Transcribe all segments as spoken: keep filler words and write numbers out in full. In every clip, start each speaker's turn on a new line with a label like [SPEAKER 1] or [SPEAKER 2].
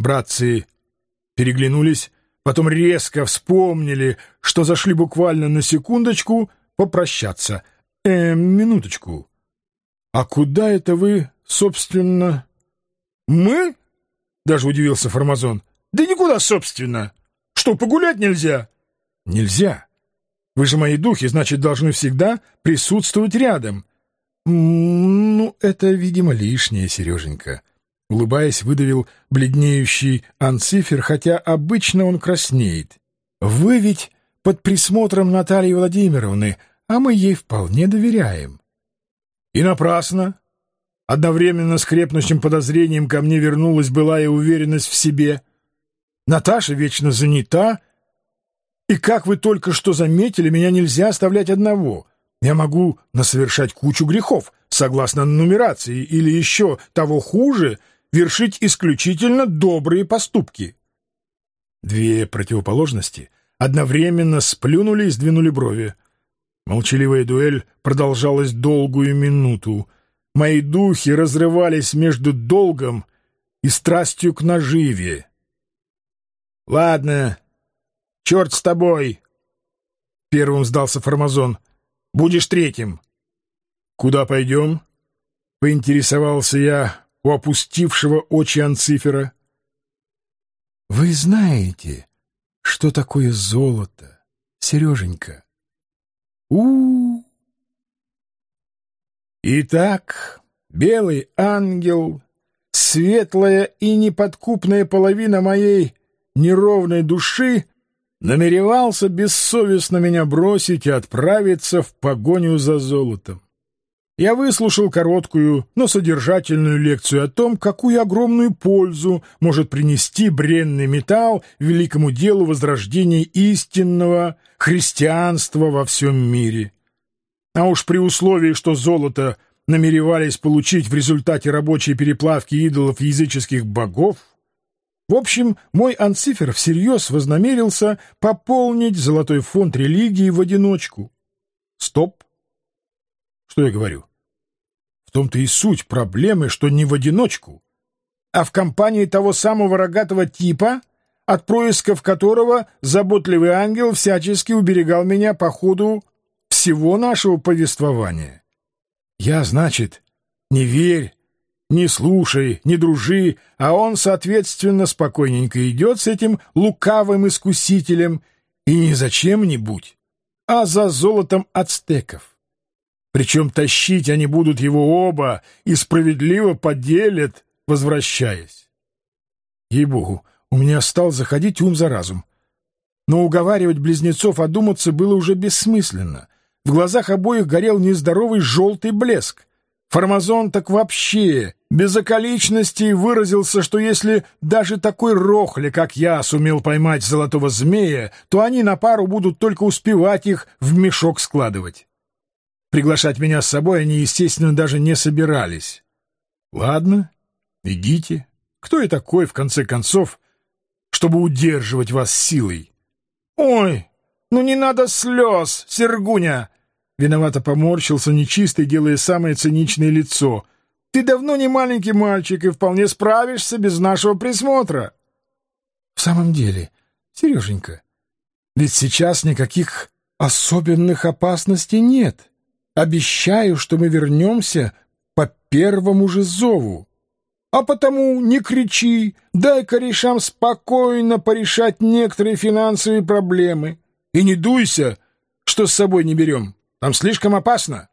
[SPEAKER 1] Братцы переглянулись, потом резко вспомнили, что зашли буквально на секундочку попрощаться. «Э, минуточку. А куда это вы, собственно?» «Мы?» — даже удивился Формазон. «Да никуда, собственно. Что, погулять нельзя?» «Нельзя. Вы же мои духи, значит, должны всегда присутствовать рядом». «Ну, это, видимо, лишнее, Сереженька». Улыбаясь, выдавил бледнеющий Анцифер, хотя обычно он краснеет. «Вы ведь под присмотром Натальи Владимировны, а мы ей вполне доверяем». И напрасно. Одновременно с крепнущим подозрением ко мне вернулась былая уверенность в себе. Наташа вечно занята, и, как вы только что заметили, меня нельзя оставлять одного. Я могу насовершать кучу грехов, согласно нумерации, или еще того хуже — вершить исключительно добрые поступки. Две противоположности одновременно сплюнули и сдвинули брови. Молчаливая дуэль продолжалась долгую минуту. Мои духи разрывались между долгом и страстью к наживе. — Ладно, черт с тобой! — первым сдался Формазон. — Будешь третьим. — Куда пойдем? — поинтересовался я у опустившего очи Анцифера. — Вы знаете, что такое золото, Сереженька? у у Итак, белый ангел, светлая и неподкупная половина моей неровной души, намеревался бессовестно меня бросить и отправиться в погоню за золотом. Я выслушал короткую, но содержательную лекцию о том, какую огромную пользу может принести бренный металл великому делу возрождения истинного христианства во всем мире. А уж при условии, что золото намеревались получить в результате рабочей переплавки идолов языческих богов, в общем, мой Анцифер всерьез вознамерился пополнить золотой фонд религии в одиночку. Стоп! Что я говорю? В том-то и суть проблемы, что не в одиночку, а в компании того самого рогатого типа, от происков которого заботливый ангел всячески уберегал меня по ходу всего нашего повествования. Я, значит, не верь, не слушай, не дружи, а он, соответственно, спокойненько идет с этим лукавым искусителем и не за чем-нибудь, а за золотом ацтеков. Причем тащить они будут его оба и справедливо поделят, возвращаясь. Ей-богу, у меня стал заходить ум за разум. Но уговаривать близнецов одуматься было уже бессмысленно. В глазах обоих горел нездоровый желтый блеск. Формазон так вообще без околичностей выразился, что если даже такой рохля, как я, сумел поймать золотого змея, то они на пару будут только успевать их в мешок складывать. Приглашать меня с собой они, естественно, даже не собирались. Ладно, идите. Кто я такой, в конце концов, чтобы удерживать вас силой? Ой, ну не надо слез, Сергуня! Виновато поморщился нечистый, делая самое циничное лицо. Ты давно не маленький мальчик и вполне справишься без нашего присмотра. В самом деле, Сереженька, ведь сейчас никаких особенных опасностей нет. Обещаю, что мы вернемся по первому же зову. А потому не кричи, дай корешам спокойно порешать некоторые финансовые проблемы. И не дуйся, что с собой не берем. Там слишком опасно.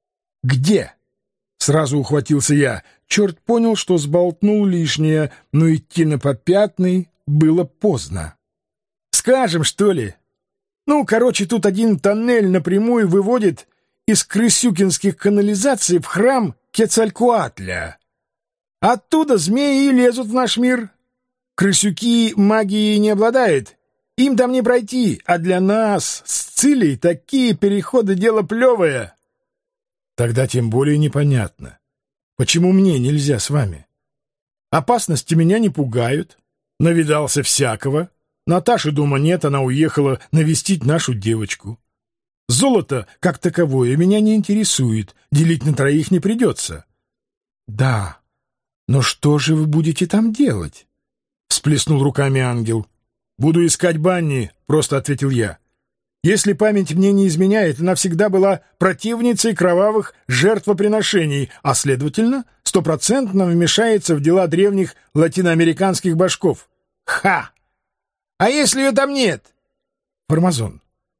[SPEAKER 1] Где? Сразу ухватился я. Черт понял, что сболтнул лишнее, но идти на попятный было поздно. Скажем, что ли? Ну, короче, тут один тоннель напрямую выводит из крысюкинских канализаций в храм Кецалькоатля. Оттуда змеи и лезут в наш мир. Крысюки магией не обладают, им там не пройти, а для нас с Цилей такие переходы — дело плевое. Тогда тем более непонятно, почему мне нельзя с вами. Опасности меня не пугают, навидался всякого. Наташи дома нет, она уехала навестить нашу девочку. Золото, как таковое, меня не интересует, делить на троих не придется. Да, но что же вы будете там делать? всплеснул руками ангел. «Буду искать Банни», — просто ответил я. «Если память мне не изменяет, она всегда была противницей кровавых жертвоприношений, а, следовательно, стопроцентно вмешается в дела древних латиноамериканских башков». «Ха! А если ее там нет?» «Формазон,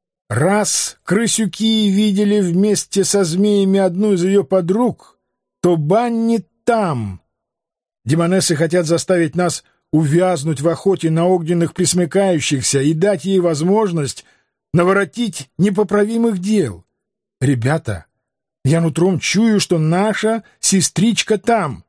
[SPEAKER 1] раз крысюки видели вместе со змеями одну из ее подруг, то Банни там. Демонессы хотят заставить нас увязнуть в охоте на огненных пресмыкающихся и дать ей возможность наворотить непоправимых дел. Ребята, я нутром чую, что наша сестричка там.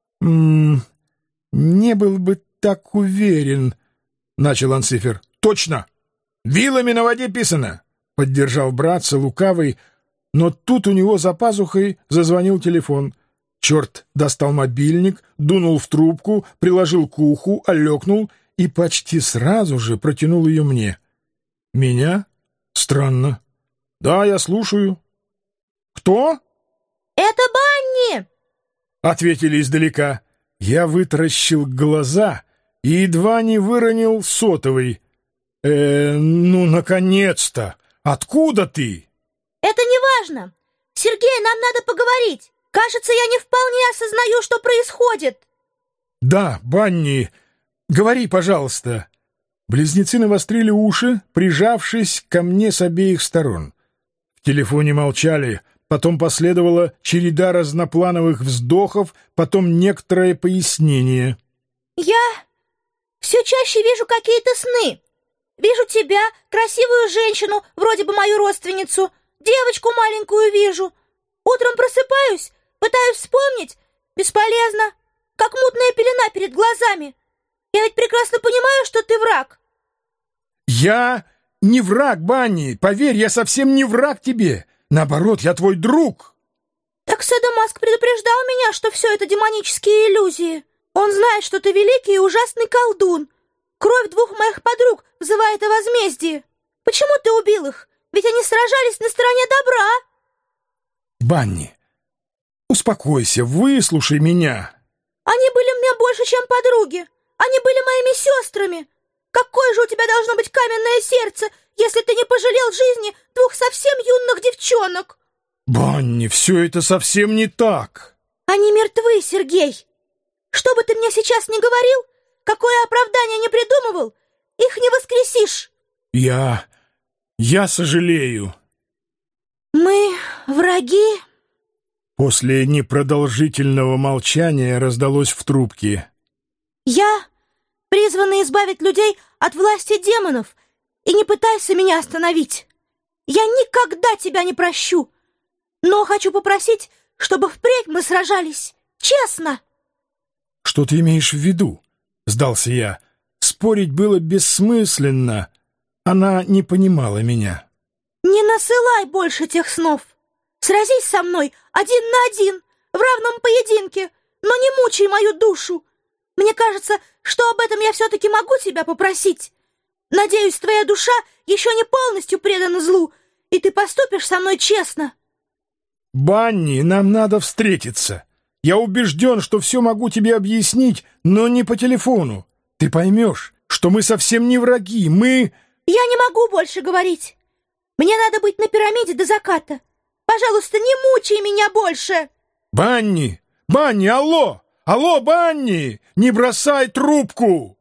[SPEAKER 1] М -м, не был бы так уверен, — начал Анцифер. — Точно! Вилами на воде писано! — поддержал братца лукавый, но тут у него за пазухой зазвонил телефон. Черт достал мобильник, дунул в трубку, приложил к уху, алёкнул и почти сразу же протянул ее мне. «Меня? Странно. Да, я слушаю». «Кто?»
[SPEAKER 2] «Это Банни!»
[SPEAKER 1] — ответили издалека. Я вытаращил глаза и едва не выронил сотовый. «Э, ну, наконец-то! Откуда ты?»
[SPEAKER 2] «Это не важно. Сергей, нам надо поговорить. Кажется, я не вполне осознаю, что происходит».
[SPEAKER 1] «Да, Банни, говори, пожалуйста». Близнецы навострили уши, прижавшись ко мне с обеих сторон. В телефоне молчали, потом последовала череда разноплановых вздохов, потом некоторое пояснение.
[SPEAKER 2] «Я все чаще вижу какие-то сны. Вижу тебя, красивую женщину, вроде бы мою родственницу, девочку маленькую вижу. Утром просыпаюсь, пытаюсь вспомнить. Бесполезно. Как мутная пелена перед глазами. Я ведь прекрасно понимаю, что ты враг».
[SPEAKER 1] «Я не враг, Банни. Поверь, я совсем не враг тебе. Наоборот, я твой друг».
[SPEAKER 2] «Так Садомаск предупреждал меня, что все это демонические иллюзии. Он знает, что ты великий и ужасный колдун. Кровь двух моих подруг взывает о возмездии. Почему ты убил их? Ведь они сражались на стороне добра».
[SPEAKER 1] «Банни, успокойся, выслушай меня».
[SPEAKER 2] «Они были мне больше, чем подруги. Они были моими сестрами. Какое же у тебя должно быть каменное сердце, если ты не пожалел жизни двух совсем юных девчонок?»
[SPEAKER 1] «Банни, все это совсем не так».
[SPEAKER 2] «Они мертвы, Сергей. Что бы ты мне сейчас ни говорил, какое оправдание ни придумывал, их не воскресишь».
[SPEAKER 1] «Я... я сожалею».
[SPEAKER 2] «Мы враги?»
[SPEAKER 1] После непродолжительного молчания раздалось в трубке.
[SPEAKER 2] «Я призвана избавить людей от власти демонов, и не пытайся меня остановить. Я никогда тебя не прощу, но хочу попросить, чтобы впредь мы сражались честно».
[SPEAKER 1] «Что ты имеешь в виду?» — сдался я. Спорить было бессмысленно. Она не понимала меня.
[SPEAKER 2] «Не насылай больше тех снов. Сразись со мной один на один, в равном поединке, но не мучай мою душу. Мне кажется, что об этом я все-таки могу тебя попросить. Надеюсь, твоя душа еще не полностью предана злу, и ты поступишь со мной честно».
[SPEAKER 1] «Банни, нам надо встретиться. Я убежден, что все могу тебе объяснить, но не по телефону. Ты поймешь, что мы совсем не враги, мы...»
[SPEAKER 2] «Я не могу больше говорить. Мне надо быть на пирамиде до заката. Пожалуйста, не мучай меня больше!»
[SPEAKER 1] «Банни! Банни, алло! Алло, Банни! Не бросай трубку!»